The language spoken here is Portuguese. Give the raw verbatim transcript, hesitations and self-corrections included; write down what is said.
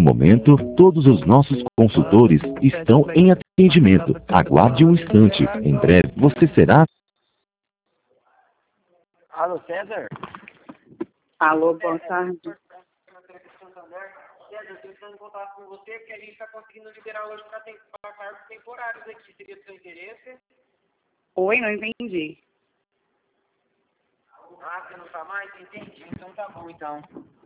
momento, todos os nossos consultores estão em atendimento. Aguarde um instante. Em breve, você será... Alô, César? Alô, boa tarde. César, eu estou entrando em contato com você porque a gente está conseguindo liberar hoje para cargos temporários aqui. Seria do seu interesse? Oi, não entendi. Ah, você não está mais? Entendi. Então tá bom, então.